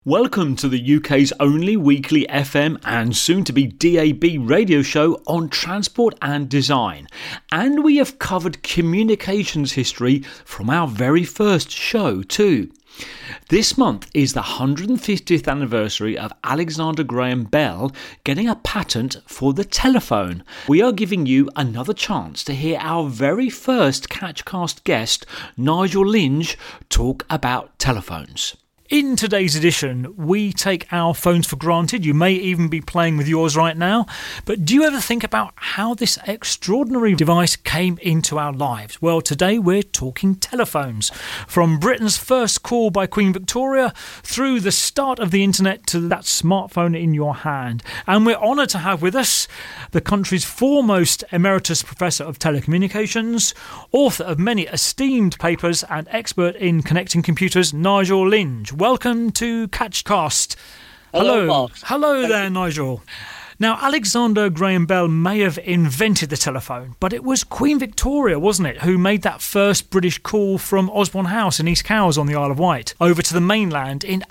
Welcome to the UK's only weekly FM and soon-to-be DAB radio show on transport and design. And we have covered communications history from our very first show too. This month is the 150th anniversary of Alexander Graham Bell getting a patent for the telephone. We are giving you another chance to hear our very first Catchcast guest, Nigel Linge, talk about telephones. In today's edition, we take our phones for granted. You may even be playing with yours right now. But do you ever think about how this extraordinary device came into our lives? Well, today we're talking telephones. From Britain's first call by Queen Victoria through the start of the internet to that smartphone in your hand. And we're honoured to have with us the country's foremost emeritus professor of telecommunications, author of many esteemed papers and expert in connecting computers, Nigel Linge. Welcome to Catchcast. Hello, Mark. Hello there, Nigel. Now, Alexander Graham Bell may have invented the telephone, but it was Queen Victoria, wasn't it, who made that first British call from Osborne House in East Cowes on the Isle of Wight over to the mainland in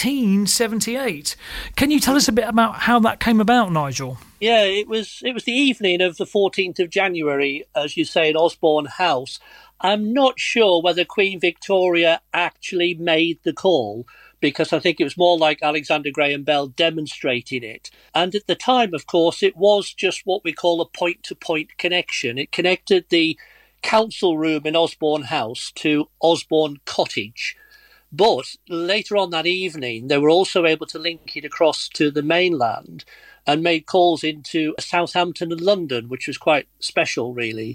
1878. Can you tell us a bit about how that came about, Nigel? Yeah, it was the evening of the 14th of January, as you say, in Osborne House. I'm not sure whether Queen Victoria actually made the call, because I think it was more like Alexander Graham Bell demonstrating it. And at the time, of course, it was just what we call a point-to-point connection. It connected the council room in Osborne House to Osborne Cottage. But later on that evening, they were also able to link it across to the mainland and made calls into Southampton and London, which was quite special, really.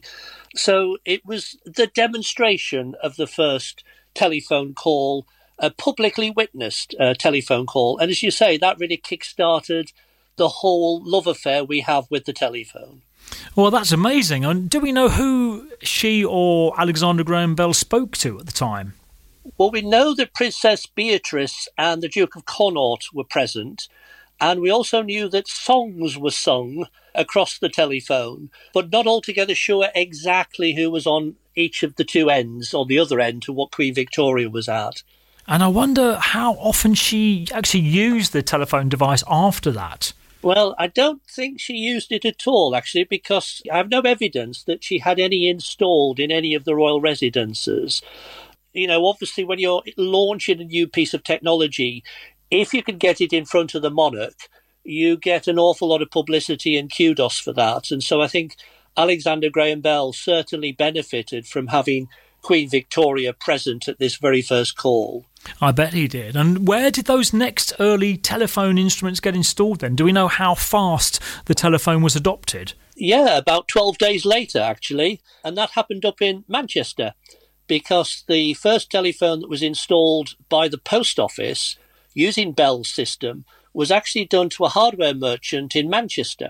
So it was the demonstration of the first telephone call, a publicly witnessed telephone call. And as you say, that really kick-started the whole love affair we have with the telephone. Well, that's amazing. And do we know who she or Alexander Graham Bell spoke to at the time? Well, we know that Princess Beatrice and the Duke of Connaught were present. And we also knew that songs were sung across the telephone, but not altogether sure exactly who was on each of the two ends, or the other end to what Queen Victoria was at. And I wonder how often she actually used the telephone device after that. Well, I don't think she used it at all, actually, because I have no evidence that she had any installed in any of the royal residences. You know, obviously, when you're launching a new piece of technology, if you can get it in front of the monarch, you get an awful lot of publicity and kudos for that. And so I think Alexander Graham Bell certainly benefited from having Queen Victoria present at this very first call. I bet he did. And where did those next early telephone instruments get installed then? Do we know how fast the telephone was adopted? Yeah, about 12 days later, actually. And that happened up in Manchester, because the first telephone that was installed by the post office using Bell's system was actually done to a hardware merchant in Manchester.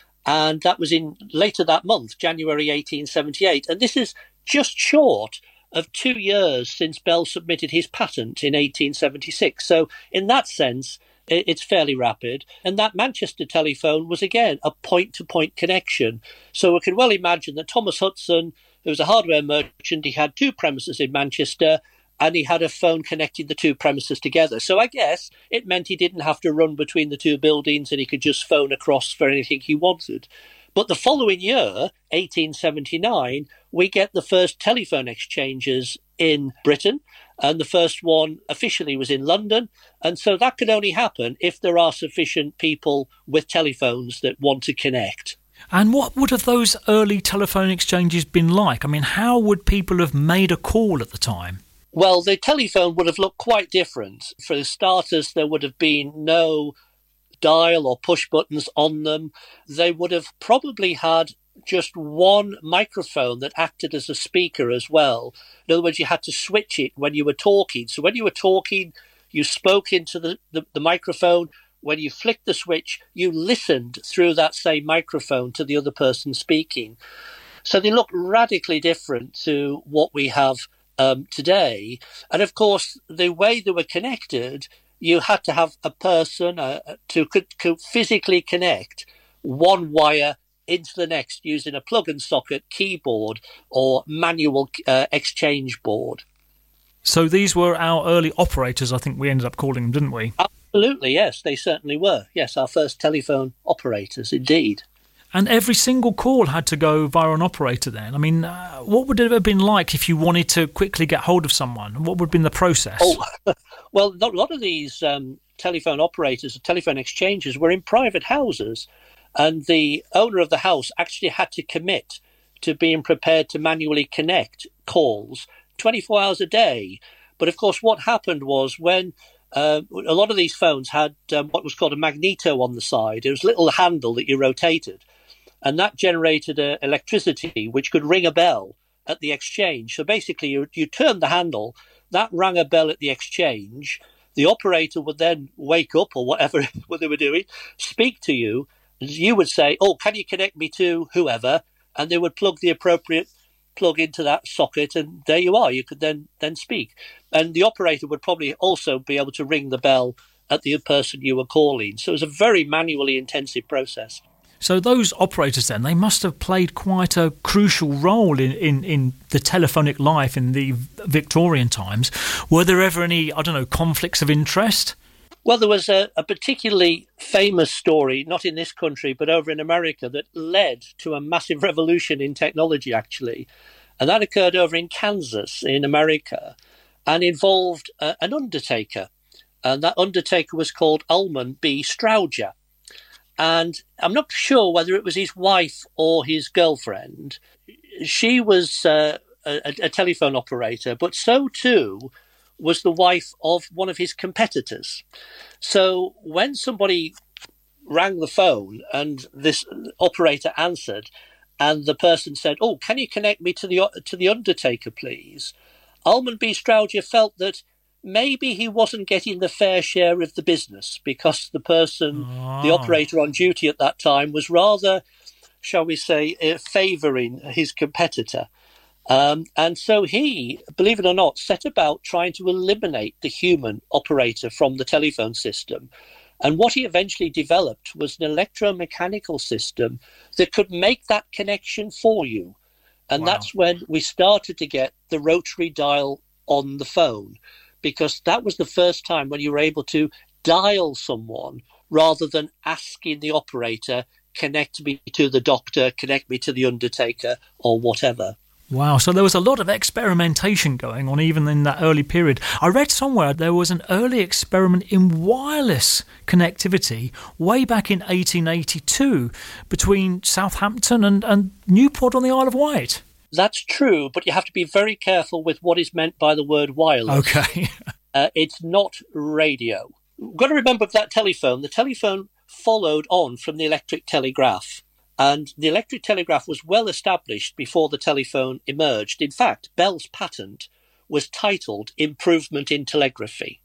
And that was in later that month, January 1878. And this is just short of 2 years since Bell submitted his patent in 1876. So in that sense, it's fairly rapid. And that Manchester telephone was, again, a point-to-point connection. So we can well imagine that Thomas Hudson, who was a hardware merchant, he had two premises in Manchester, and he had a phone connecting the two premises together. So I guess it meant he didn't have to run between the two buildings and he could just phone across for anything he wanted. But the following year, 1879, we get the first telephone exchanges in Britain, and the first one officially was in London. And so that could only happen if there are sufficient people with telephones that want to connect. And what would have those early telephone exchanges been like? I mean, how would people have made a call at the time? Well, the telephone would have looked quite different. For starters, there would have been no dial or push buttons on them. They would have probably had just one microphone that acted as a speaker as well. In other words, you had to switch it when you were talking. So when you were talking, you spoke into the microphone. When you flicked the switch, you listened through that same microphone to the other person speaking. So they look radically different to what we have today. And of course, the way they were connected, you had to have a person to could physically connect one wire into the next using a plug and socket keyboard or manual exchange board. So these were our early operators, I think we ended up calling them, didn't we? Absolutely, yes, they certainly were. Yes, our first telephone operators, indeed. And every single call had to go via an operator then. I mean, what would it have been like if you wanted to quickly get hold of someone? What would have been the process? Oh, well, a lot of these telephone operators, telephone exchanges, were in private houses, and the owner of the house actually had to commit to being prepared to manually connect calls 24 hours a day. But of course, what happened was when a lot of these phones had what was called a magneto on the side. It was a little handle that you rotated, and that generated electricity, which could ring a bell at the exchange. So basically, you turned the handle, that rang a bell at the exchange. The operator would then wake up, or whatever what they were doing, speak to you. You would say, "Oh, can you connect me to whoever?" And they would plug the appropriate plug into that socket, and there you are. You could then speak. And the operator would probably also be able to ring the bell at the person you were calling. So it was a very manually intensive process. So those operators then, they must have played quite a crucial role in the telephonic life in the Victorian times. Were there ever any, conflicts of interest? Well, there was a particularly famous story, not in this country, but over in America, that led to a massive revolution in technology, actually. And that occurred over in Kansas, in America, and involved an undertaker. And that undertaker was called Almon B. Strowger. And I'm not sure whether it was his wife or his girlfriend. She was a telephone operator, but so too was the wife of one of his competitors. So when somebody rang the phone and this operator answered, and the person said, "Oh, can you connect me to the undertaker, please?" Almon B. Strowger felt that maybe he wasn't getting the fair share of the business, because the person, the operator on duty at that time, was rather, shall we say, favouring his competitor. And so he, believe it or not, set about trying to eliminate the human operator from the telephone system. And what he eventually developed was an electromechanical system that could make that connection for you. And that's when we started to get the rotary dial on the phone, because that was the first time when you were able to dial someone rather than asking the operator, connect me to the doctor, connect me to the undertaker, or whatever. Wow, so there was a lot of experimentation going on even in that early period. I read somewhere there was an early experiment in wireless connectivity way back in 1882 between Southampton and Newport on the Isle of Wight. That's true, but you have to be very careful with what is meant by the word wireless. Okay. It's not radio. You've got to remember that the telephone followed on from the electric telegraph. And the electric telegraph was well established before the telephone emerged. In fact, Bell's patent was titled Improvement in Telegraphy.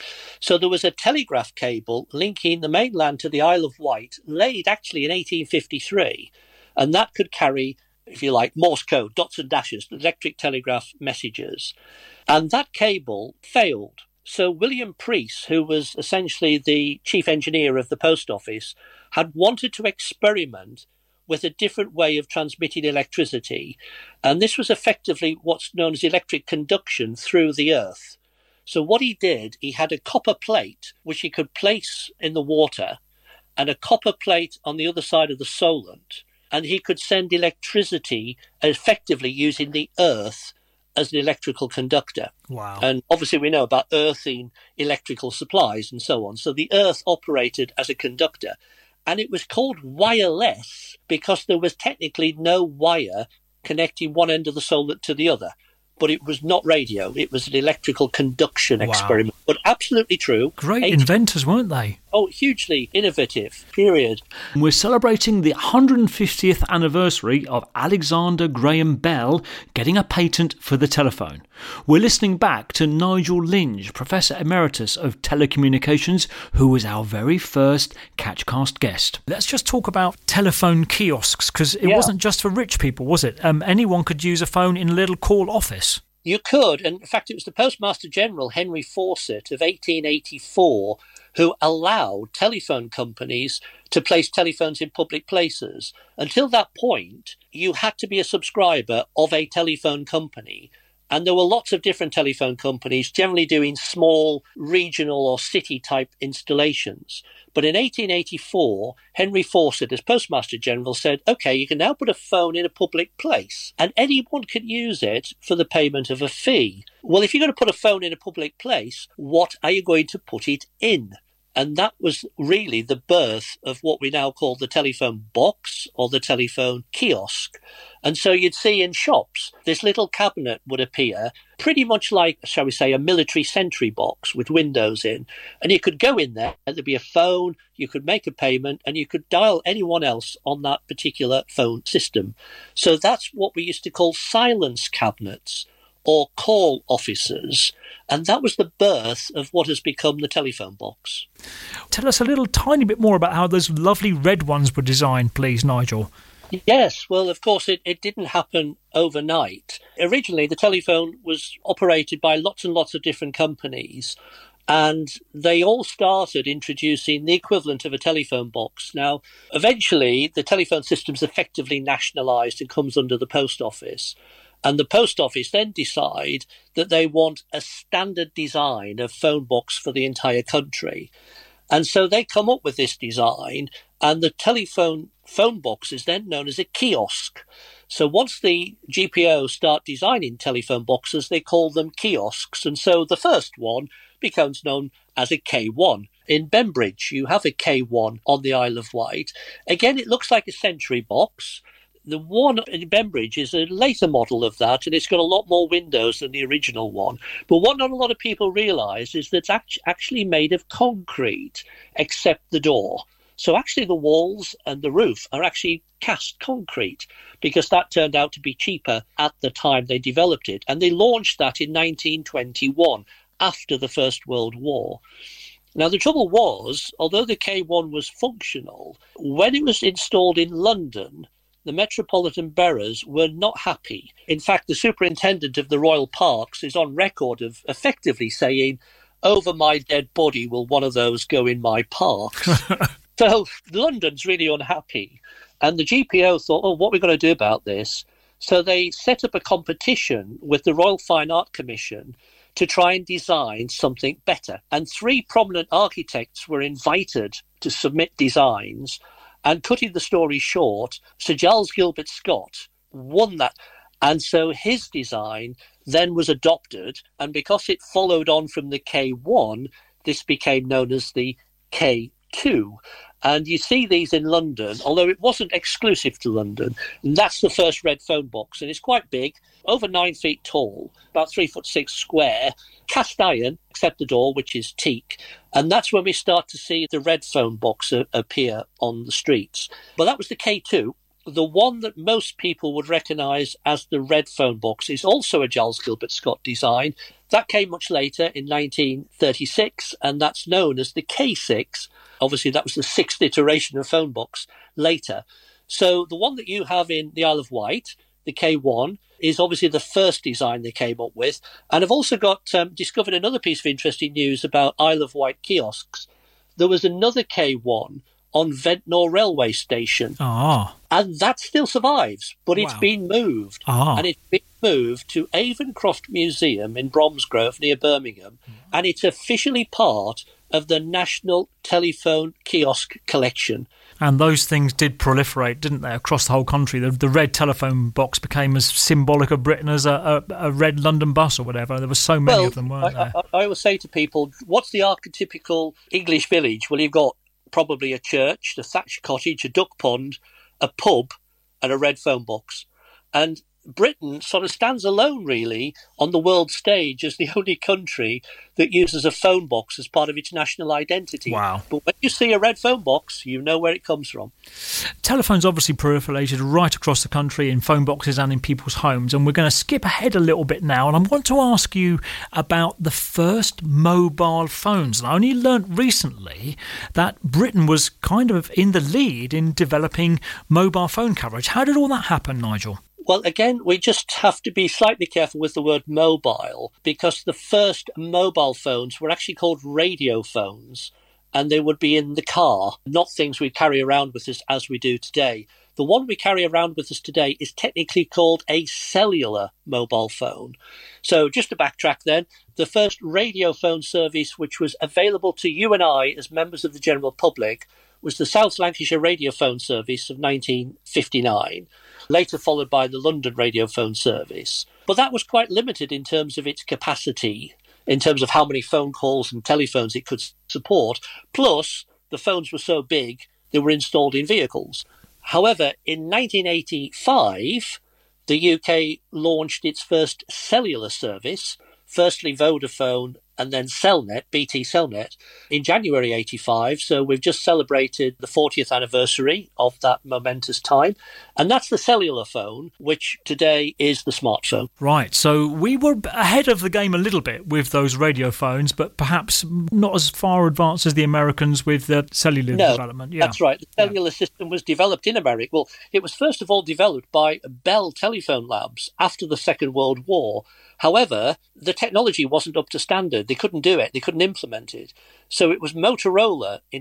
So there was a telegraph cable linking the mainland to the Isle of Wight, laid actually in 1853, and that could carry, if you like, Morse code, dots and dashes, electric telegraph messages. And that cable failed. So William Preece, who was essentially the chief engineer of the post office, had wanted to experiment with a different way of transmitting electricity. And this was effectively what's known as electric conduction through the earth. So what he did, he had a copper plate, which he could place in the water, and a copper plate on the other side of the Solent. And he could send electricity effectively using the earth as an electrical conductor. Wow. And obviously we know about earthing electrical supplies and so on. So the earth operated as a conductor. And it was called wireless because there was technically no wire connecting one end of the Solent to the other. But it was not radio. It was an electrical conduction experiment. But absolutely true. Great inventors, weren't they? Oh, hugely innovative, period. We're celebrating the 150th anniversary of Alexander Graham Bell getting a patent for the telephone. We're listening back to Nigel Linge, Professor Emeritus of Telecommunications, who was our very first Catchcast guest. Let's just talk about telephone kiosks, because it wasn't just for rich people, was it? Anyone could use a phone in a little call office. You could, and in fact it was the Postmaster General Henry Fawcett of 1884 who allowed telephone companies to place telephones in public places. Until that point, you had to be a subscriber of a telephone company, And there were lots of different telephone companies, generally doing small regional or city-type installations. But in 1884, Henry Fawcett, as Postmaster General, said, OK, you can now put a phone in a public place, and anyone can use it for the payment of a fee. Well, if you're going to put a phone in a public place, what are you going to put it in? And that was really the birth of what we now call the telephone box or the telephone kiosk. And so you'd see in shops, this little cabinet would appear pretty much like, shall we say, a military sentry box with windows in. And you could go in there, there'd be a phone, you could make a payment, and you could dial anyone else on that particular phone system. So that's what we used to call silence cabinets or call officers. And that was the birth of what has become the telephone box. Tell us a little tiny bit more about how those lovely red ones were designed, please, Nigel. Yes, well, of course, it didn't happen overnight. Originally, the telephone was operated by lots and lots of different companies, and they all started introducing the equivalent of a telephone box. Now, eventually, the telephone system's effectively nationalised and comes under the post office. And the post office then decide that they want a standard design of phone box for the entire country. And so they come up with this design, and the telephone phone box is then known as a kiosk. So once the GPO start designing telephone boxes, they call them kiosks. And so the first one becomes known as a K1. In Bembridge, you have a K1 on the Isle of Wight. Again, it looks like a sentry box. The one in Bembridge is a later model of that, and it's got a lot more windows than the original one. But what not a lot of people realise is that it's actually made of concrete, except the door. So actually the walls and the roof are actually cast concrete, because that turned out to be cheaper at the time they developed it. And they launched that in 1921, after the First World War. Now, the trouble was, although the K1 was functional, when it was installed in London, the metropolitan boroughs were not happy. In fact, the superintendent of the Royal Parks is on record of effectively saying, "Over my dead body will one of those go in my parks." So London's really unhappy. And the GPO thought, what are we going to do about this? So they set up a competition with the Royal Fine Art Commission to try and design something better. And 3 prominent architects were invited to submit designs. And cutting the story short, Sir Giles Gilbert Scott won that. And so his design then was adopted. And because it followed on from the K1, this became known as the K2. And you see these in London, although it wasn't exclusive to London. And that's the first red phone box. And it's quite big, over 9 feet tall, about 3'6" square, cast iron, except the door, which is teak. And that's when we start to see the red phone box appear on the streets. But that was the K2. The one that most people would recognise as the red phone box is also a Giles Gilbert Scott design. That came much later in 1936, and that's known as the K6. Obviously, that was the 6th iteration of phone box later. So the one that you have in the Isle of Wight, the K1, is obviously the first design they came up with. And I've also got discovered another piece of interesting news about Isle of Wight kiosks. There was another K1 on Ventnor railway station. And that still survives, but it's been moved. And it's been moved to Avon-Croft Museum in Bromsgrove near Birmingham. And it's officially part of the National Telephone Kiosk Collection. And those things did proliferate, didn't they, across the whole country? The red telephone box became as symbolic of Britain as a red London bus or whatever. There were so many of them, weren't there? I always say to people, what's the archetypical English village? Well, you've got probably a church, a thatched cottage, a duck pond, a pub, and a red phone box. And Britain sort of stands alone, really, on the world stage as the only country that uses a phone box as part of its national identity. Wow. But when you see a red phone box, you know where it comes from. Telephones obviously proliferated right across the country in phone boxes and in people's homes. And we're going to skip ahead a little bit now. And I want to ask you about the first mobile phones. And I only learnt recently that Britain was kind of in the lead in developing mobile phone coverage. How did all that happen, Nigel? Well, again, we just have to be slightly careful with the word mobile, because the first mobile phones were actually called radio phones, and they would be in the car, not things we carry around with us as we do today. The one we carry around with us today is technically called a cellular mobile phone. So just to backtrack then, the first radio phone service which was available to you and I as members of the general public was the South Lancashire Radio Phone Service of 1959, later followed by the London Radio Phone Service. But that was quite limited in terms of its capacity, in terms of how many phone calls and telephones it could support. Plus, the phones were so big, they were installed in vehicles. However, in 1985, the UK launched its first cellular service, firstly Vodafone and then Cellnet, BT Cellnet, in January 85. So we've just celebrated the 40th anniversary of that momentous time. And that's the cellular phone, which today is the smartphone. Right. So we were ahead of the game a little bit with those radio phones, but perhaps not as far advanced as the Americans with the cellular development. Yeah. That's right. The cellular system was developed in America. Well, it was first of all developed by Bell Telephone Labs after the Second World War. However, the technology wasn't up to standard. They couldn't do it. They couldn't implement it. So it was Motorola in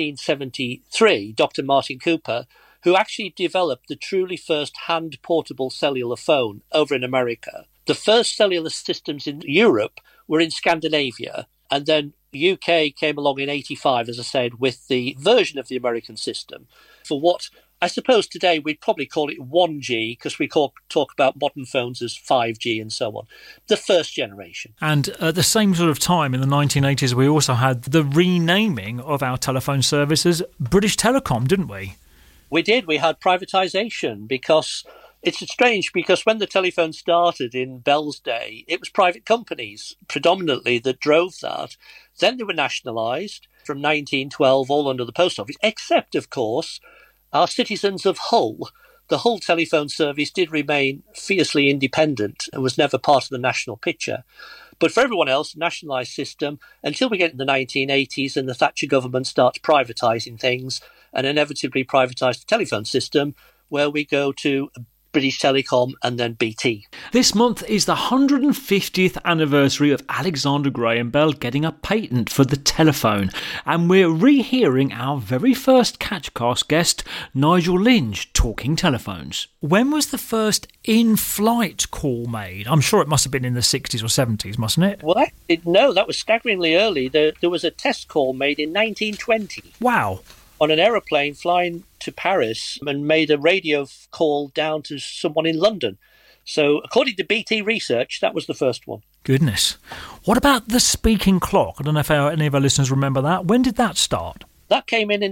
1973, Dr. Martin Cooper, who actually developed the truly first hand-portable cellular phone over in America. The first cellular systems in Europe were in Scandinavia, and then UK came along in 85, as I said, with the version of the American system for what I suppose today we'd probably call it 1G, because we talk about modern phones as 5G and so on. The first generation. And at the same sort of time in the 1980s, we also had the renaming of our telephone services British Telecom, didn't we? We did. We had privatisation, because it's strange, because when the telephone started in Bell's day, it was private companies predominantly that drove that. Then they were nationalised from 1912 all under the Post Office, except, of course, our citizens of Hull. The Hull telephone service did remain fiercely independent and was never part of the national picture. But for everyone else, nationalised system until we get in the 1980s and the Thatcher government starts privatising things and inevitably privatised the telephone system, where we go to British Telecom and then BT. This month is the 150th anniversary of Alexander Graham Bell getting a patent for the telephone, and we're rehearing our very first Catchcast guest, Nigel Lynch, talking telephones. When was the first in-flight call made? I'm sure it must have been in the 60s or 70s, mustn't it? Well, no, that was staggeringly early. There was a test call made in 1920. Wow. On an aeroplane flying to Paris, and made a radio call down to someone in London. So according to BT Research, that was the first one. Goodness. What about the speaking clock? I don't know if any of our listeners remember that. When did that start? That came in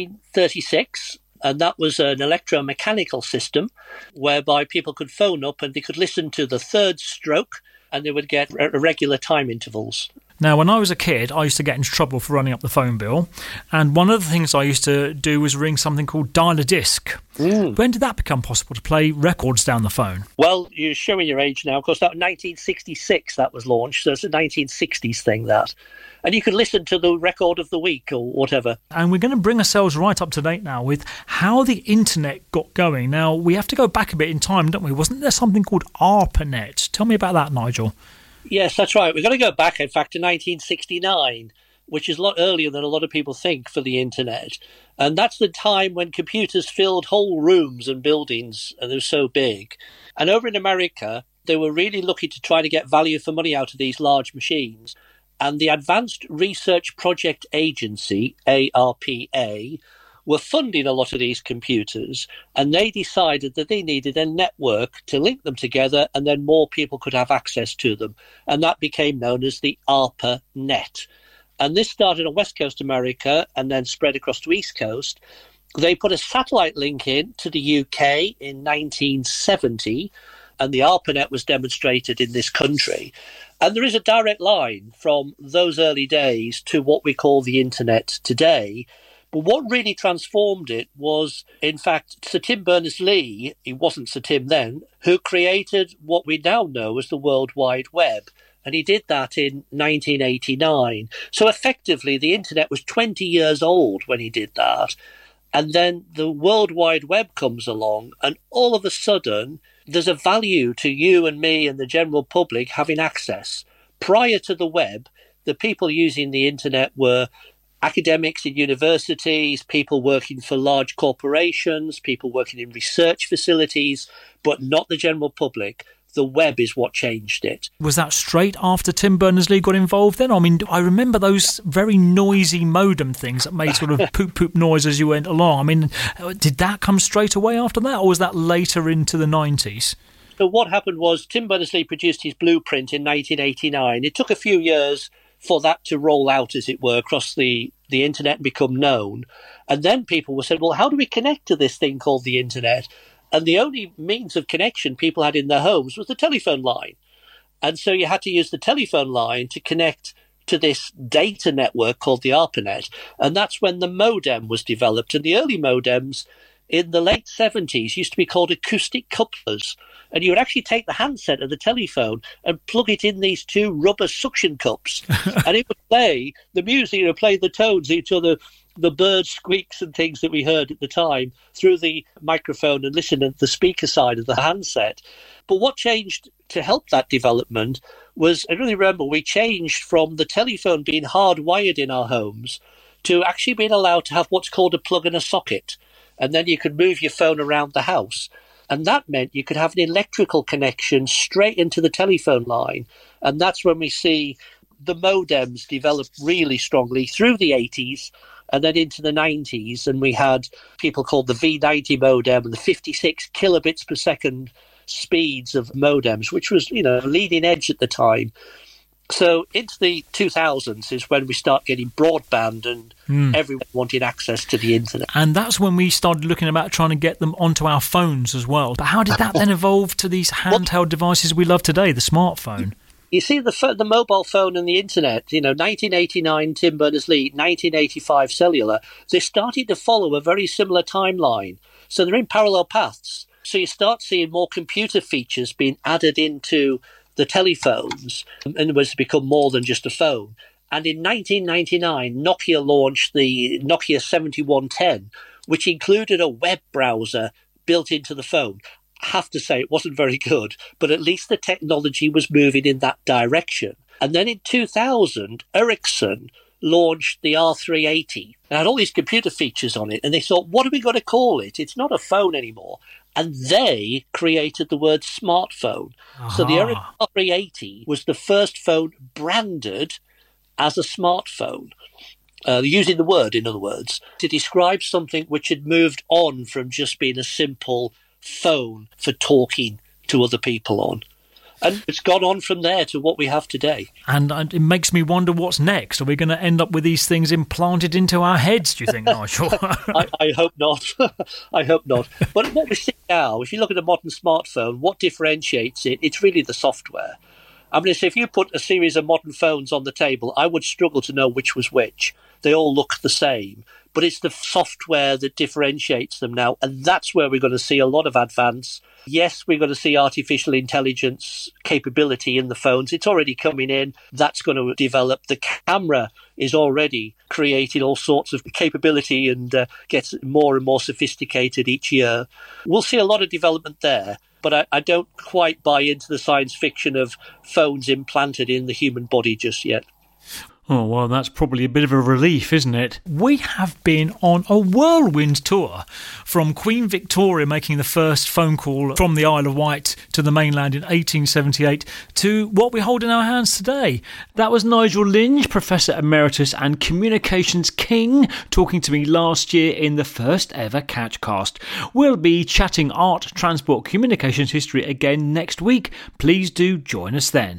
1936, and that was an electromechanical system whereby people could phone up and they could listen to the third stroke and they would get irregular time intervals. Now, when I was a kid, I used to get into trouble for running up the phone bill. And one of the things I used to do was ring something called dial-a-disc. When did that become possible to play records down the phone? Well, you're showing your age now. Of course, that was 1966 that was launched. So it's a 1960s thing, that. And you could listen to the record of the week or whatever. And we're going to bring ourselves right up to date now with how the internet got going. Now, we have to go back a bit in time, don't we? Wasn't there something called ARPANET? Tell me about that, Nigel. Yes, that's right. We've got to go back, in fact, to 1969, which is a lot earlier than a lot of people think for the internet. And that's the time when computers filled whole rooms and buildings, and they were so big. And over in America, they were really looking to try to get value for money out of these large machines. And the Advanced Research Project Agency, ARPA, were funding a lot of these computers, and they decided that they needed a network to link them together, and then more people could have access to them. And that became known as the ARPANET. And this started on West Coast America and then spread across to East Coast. They put a satellite link in to the UK in 1970, and the ARPANET was demonstrated in this country. And there is a direct line from those early days to what we call the internet today. But what really transformed it was, in fact, Sir Tim Berners-Lee, he wasn't Sir Tim then, who created what we now know as the World Wide Web. And he did that in 1989. So effectively, the internet was 20 years old when he did that. And then the World Wide Web comes along, and all of a sudden, there's a value to you and me and the general public having access. Prior to the web, the people using the internet were academics in universities, people working for large corporations, people working in research facilities, but not the general public. The web is what changed it. Was that straight after Tim Berners-Lee got involved then? I mean, I remember those very noisy modem things that made sort of poop noise as you went along. I mean, did that come straight away after that, or was that later into the 90s? So what happened was Tim Berners-Lee produced his blueprint in 1989. It took a few years for that to roll out, as it were, across the internet and become known. And then people were saying, well, how do we connect to this thing called the internet? And the only means of connection people had in their homes was the telephone line. And so you had to use the telephone line to connect to this data network called the ARPANET. And that's when the modem was developed. And the early modems in the late 70s used to be called acoustic couplers. And you would actually take the handset of the telephone and plug it in these two rubber suction cups. And it would play the music, it would play the tones, each other, the bird squeaks and things that we heard at the time through the microphone and listen at the speaker side of the handset. But what changed to help that development was, I really remember, we changed from the telephone being hardwired in our homes to actually being allowed to have what's called a plug and a socket. And then you could move your phone around the house. And that meant you could have an electrical connection straight into the telephone line. And that's when we see the modems develop really strongly through the 80s and then into the 90s. And we had people called the V90 modem and the 56 kilobits per second speeds of modems, which was, leading edge at the time. So into the 2000s is when we start getting broadband and everyone wanted access to the internet. And that's when we started looking about trying to get them onto our phones as well. But how did that then evolve to these handheld devices we love today, the smartphone? You see, the mobile phone and the internet, 1989 Tim Berners-Lee, 1985 cellular, they started to follow a very similar timeline. So they're in parallel paths. So you start seeing more computer features being added into the telephones, and it was to become more than just a phone. And in 1999, Nokia launched the Nokia 7110, which included a web browser built into the phone. I have to say it wasn't very good, but at least the technology was moving in that direction. And then in 2000, Ericsson launched the R380. It had all these computer features on it, and they thought, what are we going to call it? It's not a phone anymore. And they created the word smartphone. So the Ericsson R380 was the first phone branded as a smartphone, using the word, in other words, to describe something which had moved on from just being a simple phone for talking to other people on. And it's gone on from there to what we have today. And it makes me wonder what's next. Are we going to end up with these things implanted into our heads, do you think, Nigel? I hope not. I hope not. But what we see now, if you look at a modern smartphone, what differentiates it? It's really the software. I mean, if you put a series of modern phones on the table, I would struggle to know which was which. They all look the same. But it's the software that differentiates them now. And that's where we're going to see a lot of advance. Yes, we're going to see artificial intelligence capability in the phones. It's already coming in. That's going to develop. The camera is already creating all sorts of capability and gets more and more sophisticated each year. We'll see a lot of development there. But I don't quite buy into the science fiction of phones implanted in the human body just yet. Oh, well, that's probably a bit of a relief, isn't it? We have been on a whirlwind tour from Queen Victoria making the first phone call from the Isle of Wight to the mainland in 1878 to what we hold in our hands today. That was Nigel Linge, Professor Emeritus and Communications King, talking to me last year in the first ever Catchcast. We'll be chatting art, transport, communications history again next week. Please do join us then.